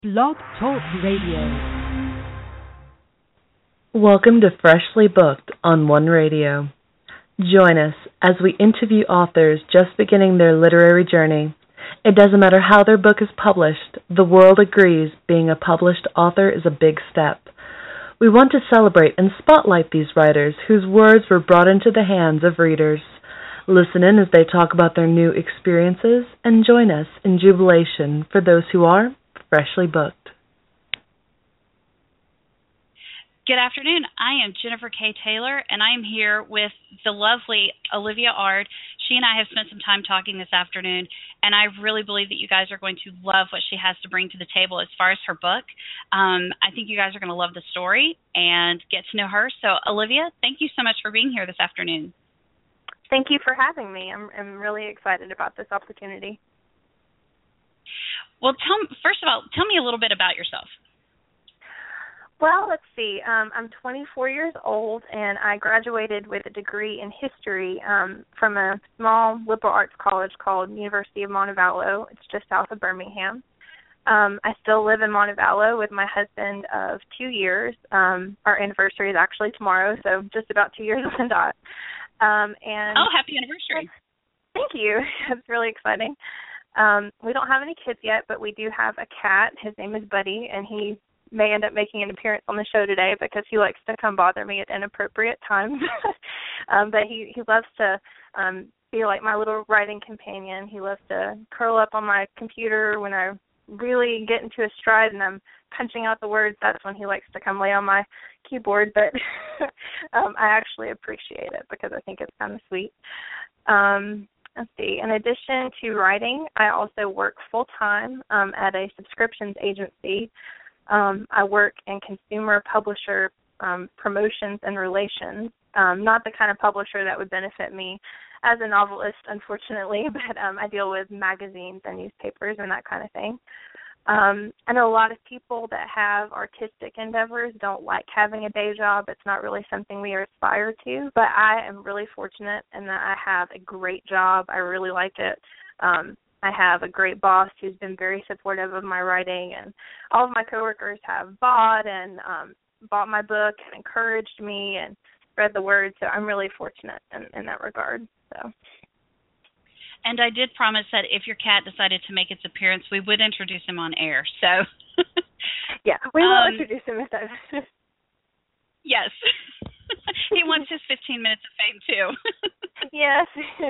Blog Talk Radio. Welcome to Freshly Booked on One Radio. Join us as we interview authors just beginning their literary journey. It doesn't matter how their book is published, the world agrees being a published author is a big step. We want to celebrate and spotlight these writers whose words were brought into the hands of readers. Listen in as they talk about their new experiences and join us in jubilation for those who are freshly booked. Good afternoon. I am Jennifer K. Taylor, and I am here with the lovely Olivia Ard. She and I have spent some time talking this afternoon, and I really believe that you guys are going to love what she has to bring to the table as far as her book. I think you guys are going to love the story and get to know her. So, Olivia, thank you so much for being here this afternoon. Thank you for having me. I'm really excited about this opportunity. Well, first of all, tell me a little bit about yourself. Well, let's see. I'm 24 years old, and I graduated with a degree in history from a small liberal arts college called University of Montevallo. It's just south of Birmingham. I still live in Montevallo with my husband of 2 years. Our anniversary is actually tomorrow, so just about 2 years on the dot. Happy anniversary. Thank you. It's really exciting. We don't have any kids yet, but we do have a cat. His name is Buddy, and he may end up making an appearance on the show today because he likes to come bother me at inappropriate times. But he loves to be like my little writing companion. He loves to curl up on my computer when I really get into a stride and I'm punching out the words. That's when he likes to come lay on my keyboard. But I actually appreciate it because I think it's kind of sweet. Let's see. In addition to writing, I also work full-time at a subscriptions agency. I work in consumer publisher promotions and relations, not the kind of publisher that would benefit me as a novelist, unfortunately, but I deal with magazines and newspapers and that kind of thing. I know a lot of people that have artistic endeavors don't like having a day job. It's not really something we aspire to, but I am really fortunate in that I have a great job. I really like it. I have a great boss who's been very supportive of my writing, and all of my coworkers have bought my book and encouraged me and spread the word, so I'm really fortunate in that regard. So. And I did promise that if your cat decided to make its appearance, we would introduce him on air. So, yeah, we will introduce him if that. Yes, he wants his 15 minutes of fame too. Yes.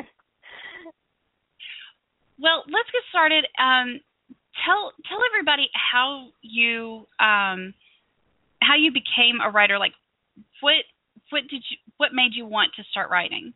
Well, let's get started. Tell everybody how you became a writer. Like, what made you want to start writing?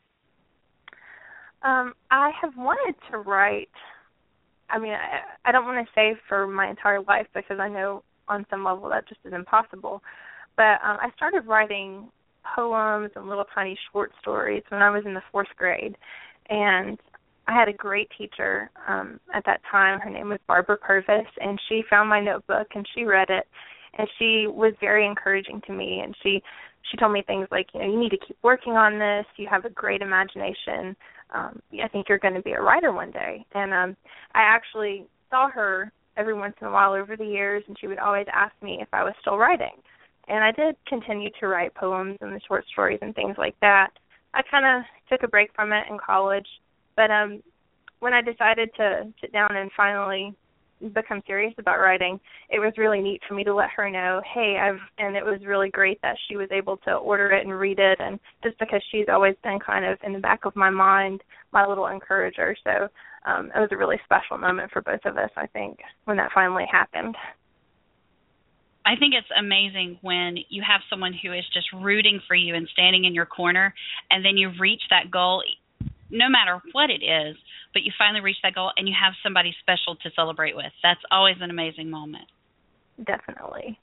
I have wanted to write. I mean, I don't want to say for my entire life because I know on some level that just is impossible. But I started writing poems and little tiny short stories when I was in the 4th grade, and I had a great teacher at that time. Her name was Barbara Purvis, and she found my notebook and she read it, and she was very encouraging to me. And she told me things like, you need to keep working on this. You have a great imagination. I think you're going to be a writer one day. And I actually saw her every once in a while over the years, and she would always ask me if I was still writing. And I did continue to write poems and the short stories and things like that. I kind of took a break from it in college. But when I decided to sit down and finally become serious about writing, it was really neat for me to let her know, and it was really great that she was able to order it and read it, and just because she's always been kind of in the back of my mind, my little encourager. So it was a really special moment for both of us, I think, when that finally happened. I think it's amazing when you have someone who is just rooting for you and standing in your corner, and then you reach that goal, no matter what it is, but you finally reach that goal and you have somebody special to celebrate with. That's always an amazing moment. Definitely.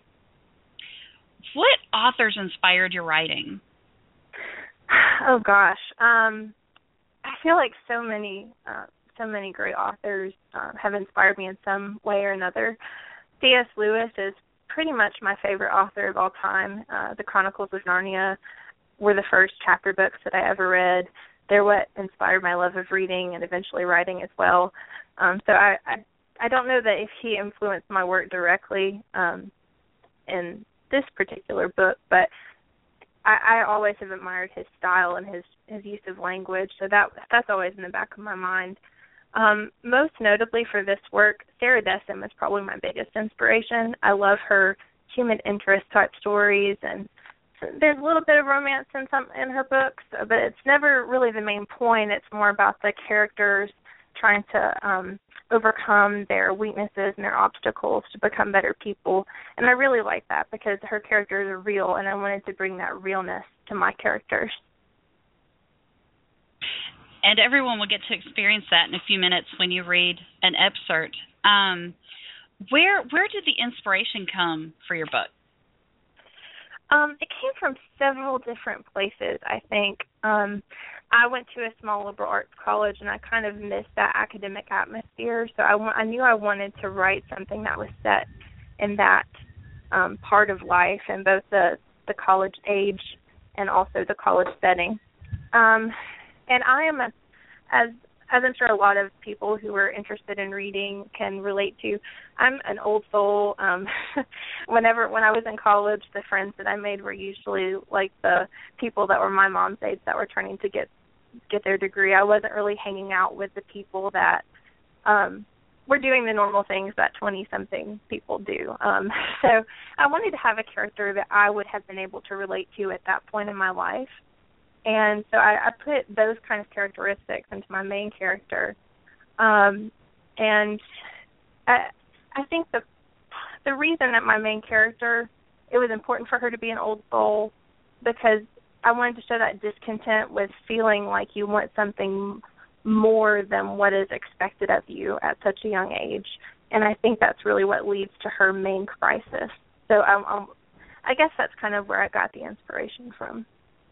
What authors inspired your writing? Oh gosh, I feel like so many great authors have inspired me in some way or another. C.S. Lewis is pretty much my favorite author of all time. The Chronicles of Narnia were the first chapter books that I ever read. They're what inspired my love of reading and eventually writing as well. So I I don't know that if he influenced my work directly in this particular book, but I always have admired his style and his use of language, so that's always in the back of my mind. Most notably for this work, Sarah Dessen is probably my biggest inspiration. I love her human interest type stories, and there's a little bit of romance in her books, but it's never really the main point. It's more about the characters trying to overcome their weaknesses and their obstacles to become better people. And I really like that because her characters are real, and I wanted to bring that realness to my characters. And everyone will get to experience that in a few minutes when you read an excerpt. Where did the inspiration come for your book? It came from several different places, I think. I went to a small liberal arts college, and I kind of missed that academic atmosphere, so I knew I wanted to write something that was set in that part of life, in both the college age and also the college setting. And I am, as I'm sure a lot of people who are interested in reading can relate to, I'm an old soul. When I was in college, the friends that I made were usually like the people that were my mom's age that were trying to get their degree. I wasn't really hanging out with the people that were doing the normal things that 20-something people do. So I wanted to have a character that I would have been able to relate to at that point in my life. And so I put those kind of characteristics into my main character. And I think the reason that my main character, it was important for her to be an old soul, because I wanted to show that discontent with feeling like you want something more than what is expected of you at such a young age. And I think that's really what leads to her main crisis. So I guess that's kind of where I got the inspiration from.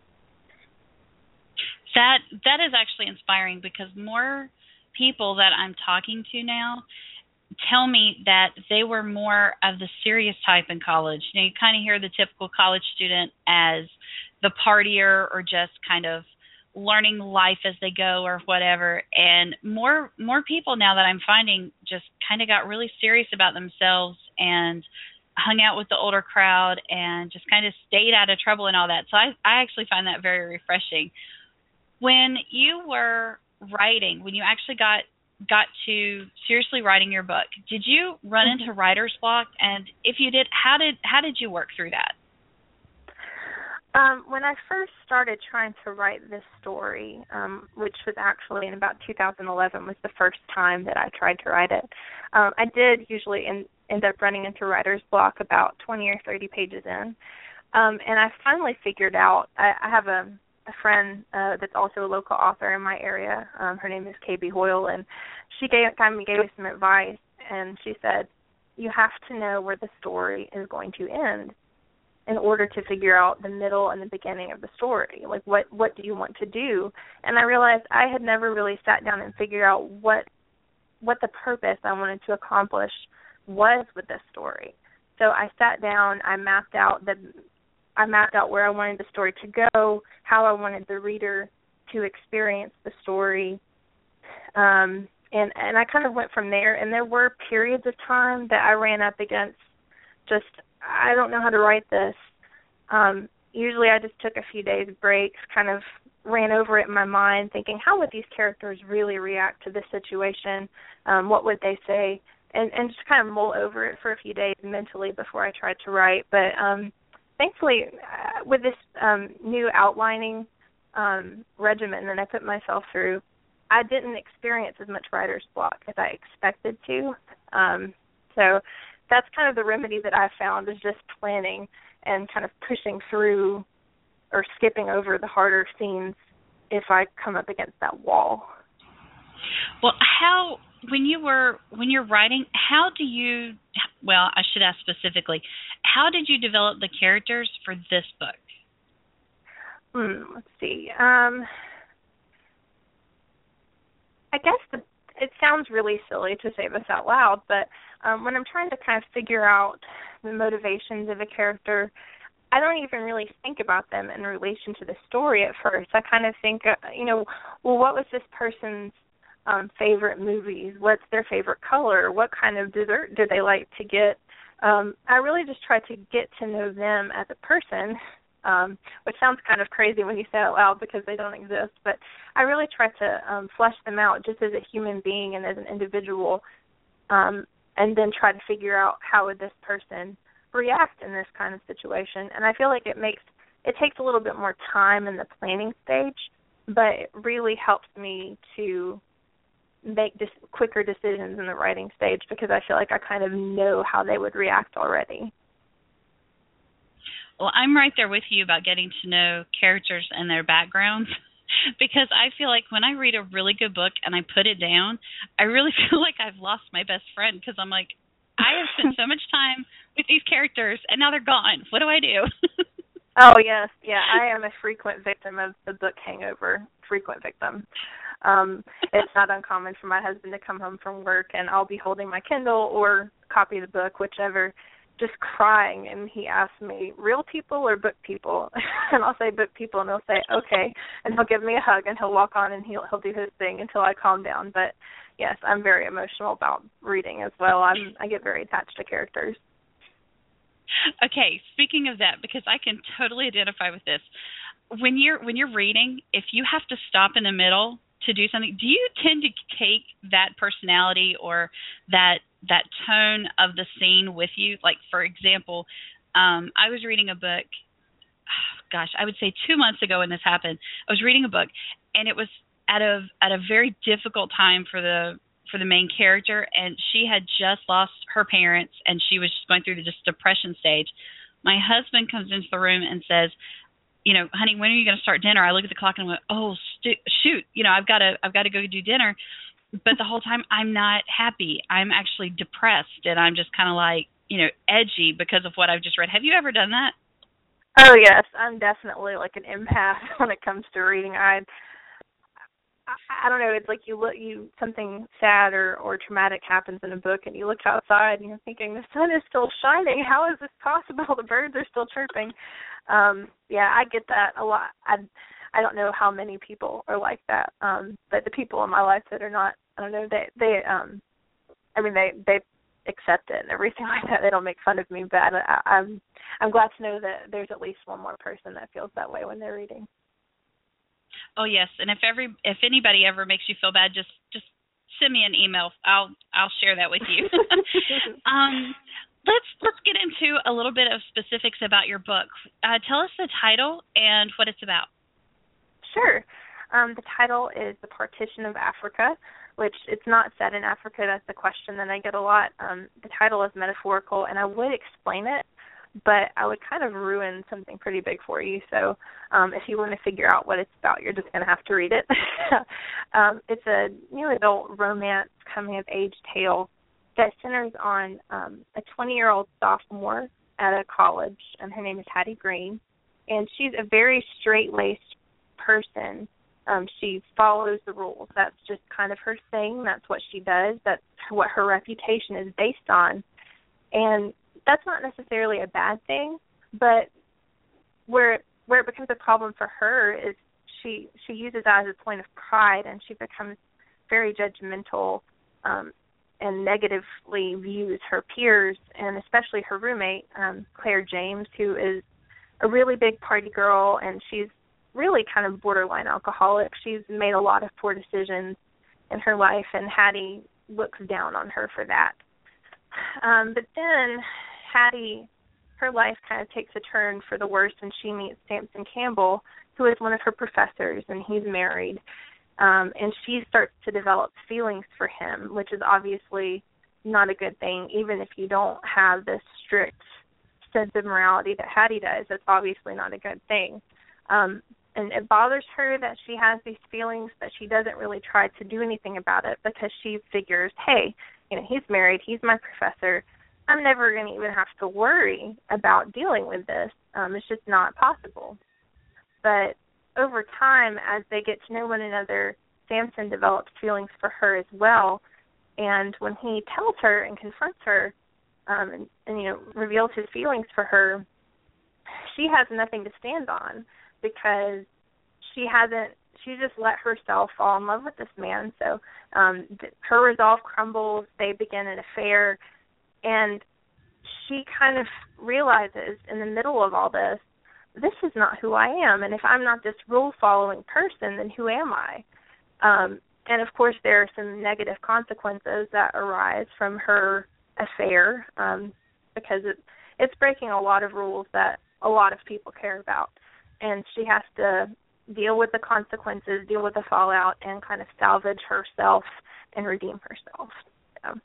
That is actually inspiring, because more people that I'm talking to now tell me that they were more of the serious type in college. You know, you kind of hear the typical college student as the partier or just kind of learning life as they go or whatever. And more people now that I'm finding just kind of got really serious about themselves and hung out with the older crowd and just kind of stayed out of trouble and all that. So I actually find that very refreshing. When you were writing, when you actually got to seriously writing your book, did you run into writer's block? And if you did, how did you work through that? When I first started trying to write this story, which was actually in about 2011, was the first time that I tried to write it, I did usually end up running into writer's block about 20 or 30 pages in. And I finally figured out, I have a friend that's also a local author in my area. Her name is KB Hoyle, and she gave me some advice, and she said, you have to know where the story is going to end in order to figure out the middle and the beginning of the story. Like, what do you want to do? And I realized I had never really sat down and figured out what the purpose I wanted to accomplish was with this story. So I sat down, I mapped out where I wanted the story to go, how I wanted the reader to experience the story, and I kind of went from there. And there were periods of time that I ran up against just, I don't know how to write this. Usually I just took a few days breaks, kind of ran over it in my mind, thinking, how would these characters really react to this situation? What would they say? And just kind of mull over it for a few days mentally before I tried to write. But thankfully, with this new outlining regimen that I put myself through, I didn't experience as much writer's block as I expected to. So that's kind of the remedy that I've found, is just planning and kind of pushing through or skipping over the harder scenes if I come up against that wall. Well, when you're writing, I should ask specifically, how did you develop the characters for this book? Let's see. I guess it sounds really silly to say this out loud, but when I'm trying to kind of figure out the motivations of a character, I don't even really think about them in relation to the story at first. I kind of think, what was this person's favorite movies, what's their favorite color, what kind of dessert do they like to get. I really just try to get to know them as a person, which sounds kind of crazy when you say it out loud because they don't exist, but I really try to flesh them out just as a human being and as an individual, and then try to figure out how would this person react in this kind of situation. And I feel like it takes a little bit more time in the planning stage, but it really helps me to make quicker decisions in the writing stage because I feel like I kind of know how they would react already. Well, I'm right there with you about getting to know characters and their backgrounds because I feel like when I read a really good book and I put it down, I really feel like I've lost my best friend because I'm like, I have spent so much time with these characters and now they're gone. What do I do? Oh, yes. Yeah, I am a frequent victim of the book hangover, frequent victim. It's not uncommon for my husband to come home from work and I'll be holding my Kindle or copy of the book, whichever, just crying, and he asks me, real people or book people? And I'll say book people, and he'll say, okay, and he'll give me a hug, and he'll walk on, and he'll do his thing until I calm down. But, yes, I'm very emotional about reading as well. I get very attached to characters. Okay, speaking of that, because I can totally identify with this, when you're reading, if you have to stop in the middle to do something, do you tend to take that personality or that tone of the scene with you? Like, for example, I was reading a book, I would say 2 months ago when this happened. I was reading a book, and it was at a very difficult time for the main character, and she had just lost her parents, and she was just going through this depression stage. My husband comes into the room and says, honey, when are you going to start dinner? I look at the clock and I went, oh, shoot, I've got to go do dinner. But the whole time I'm not happy. I'm actually depressed, and I'm just kind of like, edgy because of what I've just read. Have you ever done that? Oh, yes. I'm definitely like an empath when it comes to reading. I don't know. It's like something sad or traumatic happens in a book, and you look outside and you're thinking, the sun is still shining. How is this possible? The birds are still chirping. Yeah, I get that a lot. I don't know how many people are like that, but the people in my life that are not, I don't know, they accept it and everything like that. They don't make fun of me, but I'm glad to know that there's at least one more person that feels that way when they're reading. Oh yes, and if anybody ever makes you feel bad, just send me an email. I'll share that with you. Let's get into a little bit of specifics about your book. Tell us the title and what it's about. Sure. The title is The Partition of Africa, which it's not set in Africa. That's the question that I get a lot. The title is metaphorical, and I would explain it, but I would kind of ruin something pretty big for you. So if you want to figure out what it's about, you're just going to have to read it. It's a new adult romance coming-of-age tale that centers on a 20-year-old sophomore at a college, and her name is Hattie Green, and she's a very straight-laced person. She follows the rules. That's just kind of her thing. That's what she does. That's what her reputation is based on. And that's not necessarily a bad thing, but where it becomes a problem for her is she uses that as a point of pride, and she becomes very judgmental and negatively views her peers, and especially her roommate, Claire James, who is a really big party girl, and she's really kind of borderline alcoholic. She's made a lot of poor decisions in her life, and Hattie looks down on her for that. But then Hattie, her life kind of takes a turn for the worse, and she meets Samson Campbell, who is one of her professors, and he's married. And she starts to develop feelings for him, which is obviously not a good thing, even if you don't have this strict sense of morality that Hattie does. That's obviously not a good thing. And it bothers her that she has these feelings, but she doesn't really try to do anything about it because she figures, hey, he's married, he's my professor. I'm never going to even have to worry about dealing with this. It's just not possible. But over time, as they get to know one another, Samson develops feelings for her as well. And when he tells her and confronts her and reveals his feelings for her, she has nothing to stand on because she she just let herself fall in love with this man. So her resolve crumbles. They begin an affair, and she kind of realizes in the middle of all this, this is not who I am, and if I'm not this rule-following person, then who am I? And, of course, there are some negative consequences that arise from her affair because it's breaking a lot of rules that a lot of people care about, and she has to deal with the consequences, deal with the fallout, and kind of salvage herself and redeem herself. So.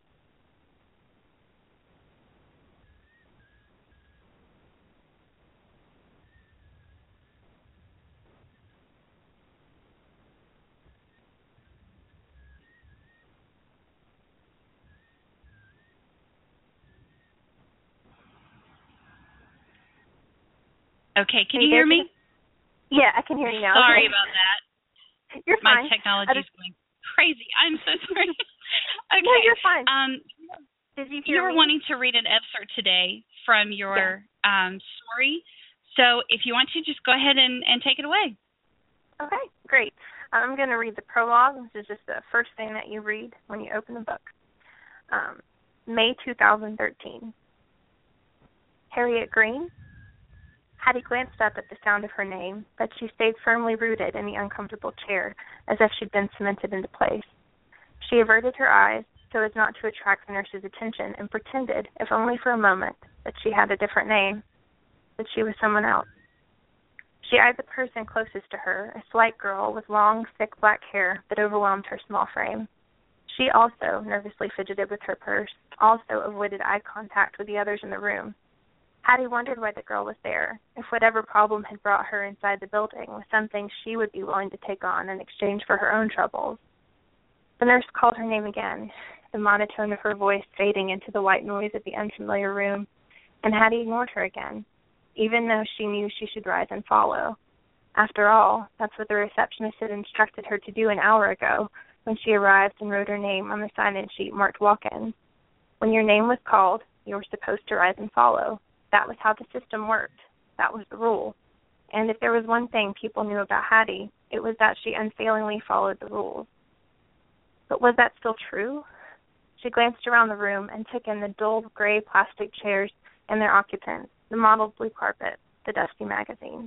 Okay, can you hear me? Yeah, I can hear you now. Sorry about that. You're fine. My technology is going crazy. I'm so sorry. Okay. No, you're fine. Did you hear You were me? wanting to read an excerpt today from your story. So if you want to, just go ahead and take it away. Okay, great. I'm going to read the prologue. This is just the first thing that you read when you open the book. May 2013. Harriet Green. Hattie glanced up at the sound of her name, but she stayed firmly rooted in the uncomfortable chair, as if she'd been cemented into place. She averted her eyes so as not to attract the nurse's attention and pretended, if only for a moment, that she had a different name, that she was someone else. She eyed the person closest to her, a slight girl with long, thick black hair that overwhelmed her small frame. She also nervously fidgeted with her purse, also avoided eye contact with the others in the room. Hattie wondered why the girl was there, if whatever problem had brought her inside the building was something she would be willing to take on in exchange for her own troubles. The nurse called her name again, the monotone of her voice fading into the white noise of the unfamiliar room, and Hattie ignored her again, even though she knew she should rise and follow. After all, that's what the receptionist had instructed her to do an hour ago when she arrived and wrote her name on the sign-in sheet marked walk-in. When your name was called, you were supposed to rise and follow. That was how the system worked. That was the rule. And if there was one thing people knew about Hattie, it was that she unfailingly followed the rules. But was that still true? She glanced around the room and took in the dull gray plastic chairs and their occupants, the mottled blue carpet, the dusty magazines.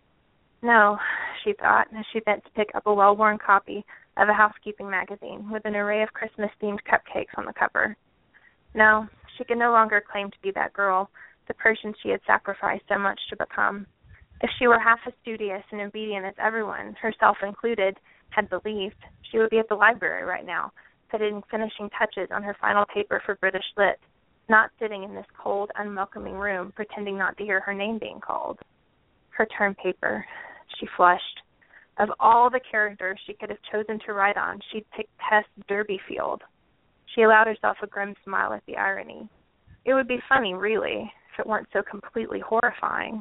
No, she thought, as she bent to pick up a well-worn copy of a housekeeping magazine with an array of Christmas-themed cupcakes on the cover. No, she could no longer claim to be that girl, the person she had sacrificed so much to become. If she were half as studious and obedient as everyone, herself included, had believed, she would be at the library right now, putting finishing touches on her final paper for British Lit, not sitting in this cold, unwelcoming room, pretending not to hear her name being called. Her term paper. She flushed. Of all the characters she could have chosen to write on, she'd picked Tess Derbyfield. She allowed herself a grim smile at the irony. It would be funny, really, if it weren't so completely horrifying.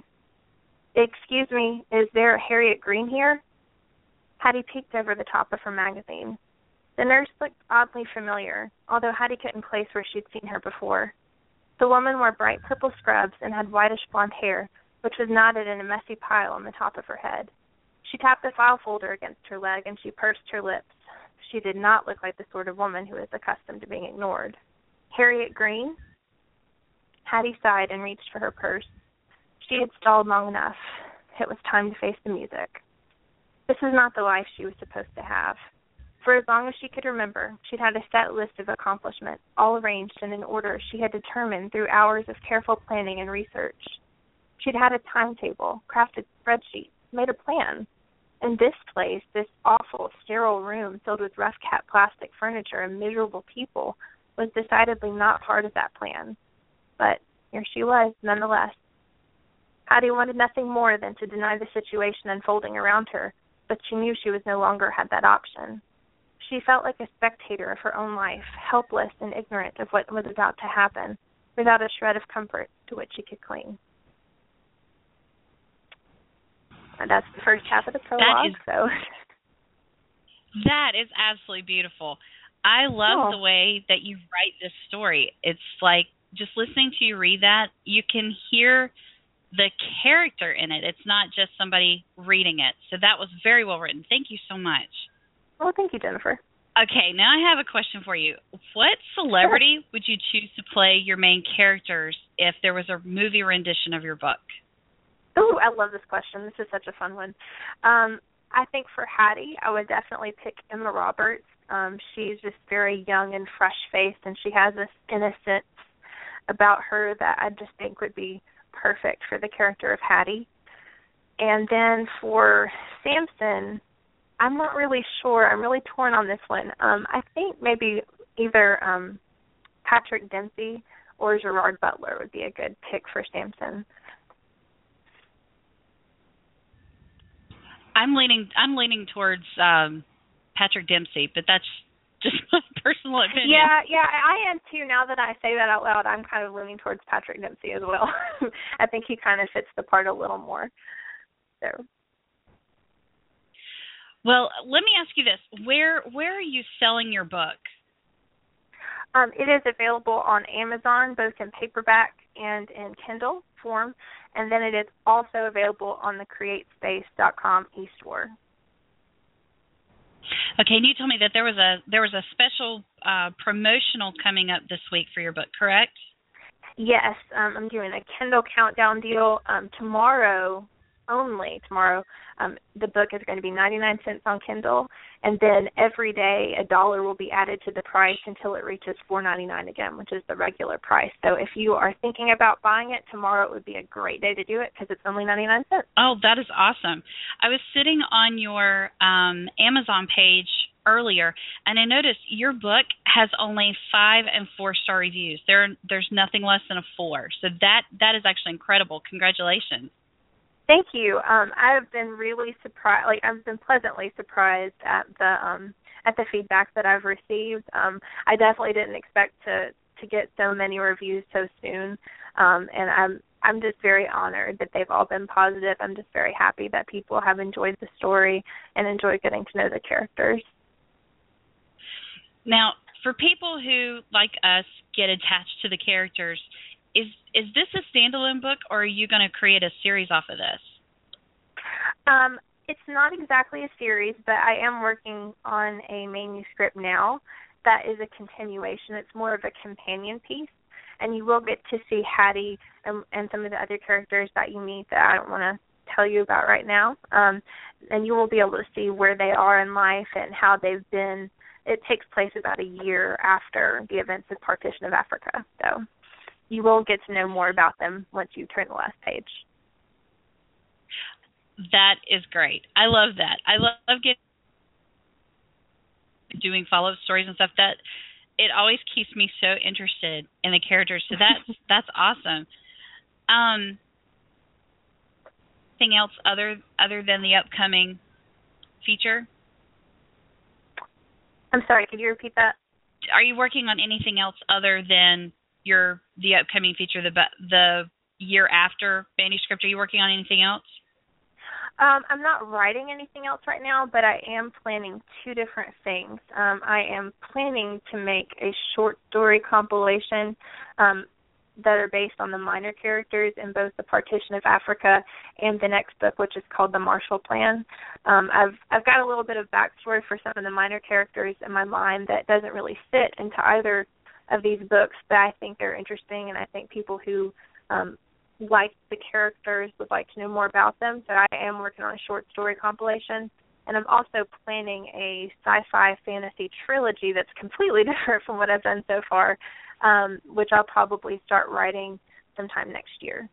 Excuse me, is there a Harriet Green here? Hattie peeked over the top of her magazine. The nurse looked oddly familiar, although Hattie couldn't place where she'd seen her before. The woman wore bright purple scrubs and had whitish blonde hair, which was knotted in a messy pile on the top of her head. She tapped the file folder against her leg and she pursed her lips. She did not look like the sort of woman who is accustomed to being ignored. Harriet Green? Hattie sighed and reached for her purse. She had stalled long enough. It was time to face the music. This was not the life she was supposed to have. For as long as she could remember, she'd had a set list of accomplishments, all arranged in an order she had determined through hours of careful planning and research. She'd had a timetable, crafted spreadsheets, made a plan. And this place, this awful, sterile room filled with rough-cat plastic furniture and miserable people, was decidedly not part of that plan. But here she was, nonetheless. Hattie wanted nothing more than to deny the situation unfolding around her, but she knew she was no longer had that option. She felt like a spectator of her own life, helpless and ignorant of what was about to happen, without a shred of comfort to which she could cling. And that's the first half of the prologue. That is absolutely beautiful. I love the way that you write this story. It's like, just listening to you read that, you can hear the character in it. It's not just somebody reading it. So that was very well written. Thank you so much. Well, thank you, Jennifer. Okay, now I have a question for you. What celebrity would you choose to play your main characters if there was a movie rendition of your book? Oh, I love this question. This is such a fun one. I think for Hattie, I would definitely pick Emma Roberts. She's just very young and fresh-faced, and she has this innocence about her that I just think would be perfect for the character of Hattie. And then for Samson, I'm not really sure. I'm really torn on this one. I think maybe either Patrick Dempsey or Gerard Butler would be a good pick for Samson. I'm leaning towards Patrick Dempsey, but that's just my personal opinion. Yeah, I am too. Now that I say that out loud, I'm kind of leaning towards Patrick Dempsey as well. I think he kind of fits the part a little more. So. Well, let me ask you this: where are you selling your book? It is available on Amazon, both in paperback and in Kindle form, and then it is also available on the CreateSpace.com e-store. Okay, and you told me that there was a special promotional coming up this week for your book, correct? Yes, I'm doing a Kindle countdown deal tomorrow. The book is going to be 99 cents on Kindle, and then every day $1 will be added to the price until it reaches $4.99 again, which is the regular price. So if you are thinking about buying it, tomorrow it would be a great day to do it because it's only 99 cents. Oh, that is awesome. I was sitting on your Amazon page earlier, and I noticed your book has only 5 and 4-star reviews. There's nothing less than a 4. So that is actually incredible. Congratulations. Thank you. I've been really surprised. I've been pleasantly surprised at the feedback that I've received. I definitely didn't expect to get so many reviews so soon, and I'm just very honored that they've all been positive. I'm just very happy that people have enjoyed the story and enjoyed getting to know the characters. Now, for people who, like us, get attached to the characters, is this a standalone book, or are you going to create a series off of this? It's not exactly a series, but I am working on a manuscript now that is a continuation. It's more of a companion piece, and you will get to see Hattie and some of the other characters that you meet that I don't want to tell you about right now. And you will be able to see where they are in life and how they've been. It takes place about a year after the events of Partition of Africa, so you will get to know more about them once you turn the last page. That is great. I love that. I love doing follow-up stories and stuff. That it always keeps me so interested in the characters. So that's awesome. Anything else other than the upcoming feature? I'm sorry, could you repeat that? Are you working on anything else other than the upcoming feature, the year after manuscript? Are you working on anything else? I'm not writing anything else right now, but I am planning 2 different things. I am planning to make a short story compilation that are based on the minor characters in both the Partition of Africa and the next book, which is called The Marshall Plan. I've got a little bit of backstory for some of the minor characters in my mind that doesn't really fit into either of these books, but I think they're interesting, and I think people who like the characters would like to know more about them. So I am working on a short story compilation, and I'm also planning a sci-fi fantasy trilogy that's completely different from what I've done so far, which I'll probably start writing sometime next year.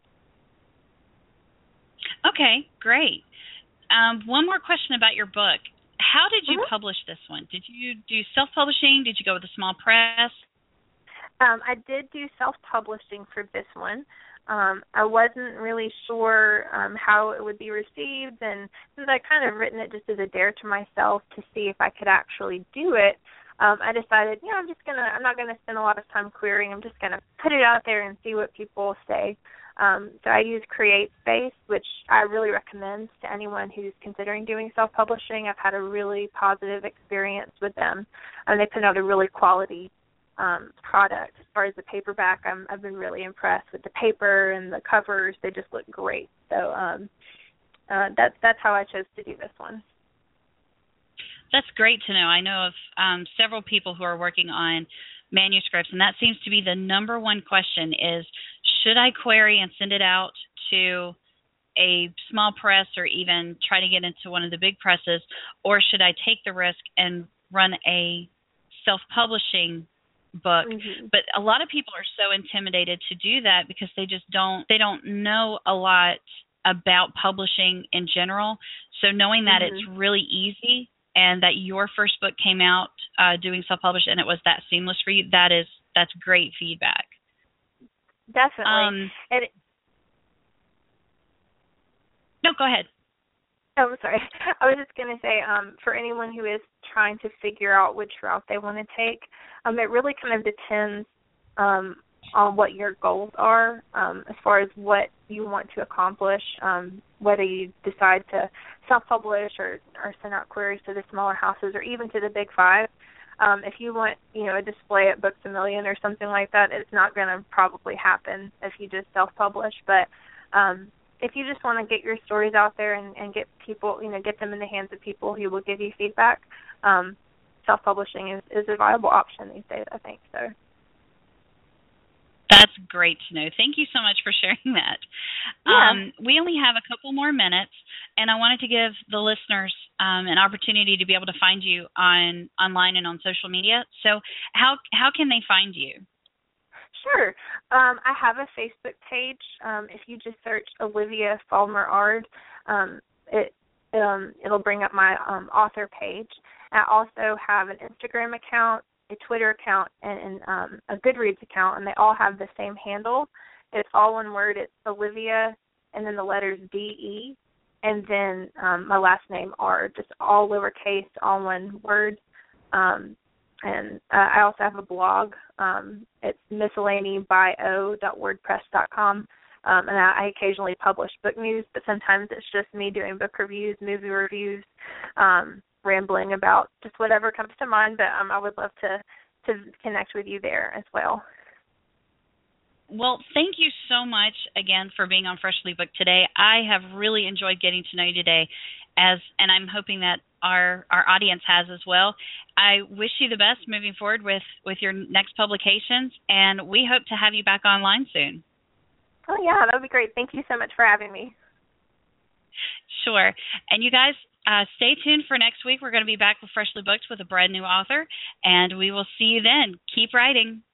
Okay, great. One more question about your book. How did you publish this one? Did you do self-publishing? Did you go with a small press? I did do self-publishing for this one. I wasn't really sure how it would be received, and since I kind of written it just as a dare to myself to see if I could actually do it, I decided, I'm not gonna spend a lot of time querying. I'm just gonna put it out there and see what people say. So I use CreateSpace, which I really recommend to anyone who's considering doing self-publishing. I've had a really positive experience with them, and they put out a really quality product. As far as the paperback, I've been really impressed with the paper and the covers. They just look great. So that's how I chose to do this one. That's great to know. I know of several people who are working on manuscripts, and that seems to be the number one question is, should I query and send it out to a small press or even try to get into one of the big presses, or should I take the risk and run a self-publishing book? Mm-hmm. But a lot of people are so intimidated to do that because they don't know a lot about publishing in general. So knowing that it's really easy and that your first book came out doing self-published and it was that seamless for you, that's great feedback. Definitely. No, go ahead. Oh, sorry. I was just going to say, for anyone who is trying to figure out which route they want to take, it really kind of depends on what your goals are as far as what you want to accomplish, whether you decide to self-publish or send out queries to the smaller houses or even to the big five. If you want, a display at Books A Million or something like that, it's not going to probably happen if you just self-publish. But if you just want to get your stories out there and get people, get them in the hands of people who will give you feedback, self-publishing is a viable option these days, I think. So. That's great to know. Thank you so much for sharing that. Yeah. We only have a couple more minutes, and I wanted to give the listeners an opportunity to be able to find you online and on social media. So how can they find you? Sure. I have a Facebook page. If you just search Olivia Faulkner-Ard, it'll bring up my author page. I also have an Instagram account, a Twitter account, and a Goodreads account, and they all have the same handle. It's all one word. It's Olivia, and then the letters D-E, and then my last name Ard, just all lowercase, all one word. And I also have a blog. It's miscellanyby.wordpress.com. And I occasionally publish book news, but sometimes it's just me doing book reviews, movie reviews, rambling about just whatever comes to mind. But I would love to connect with you there as well. Well, thank you so much again for being on Freshly Booked today. I have really enjoyed getting to know you today, and I'm hoping that our audience has as well. I wish you the best moving forward with your next publications, and we hope to have you back online soon. Oh, yeah, that would be great. Thank you so much for having me. Sure. And you guys, stay tuned for next week. We're going to be back with Freshly Booked with a brand new author, and we will see you then. Keep writing.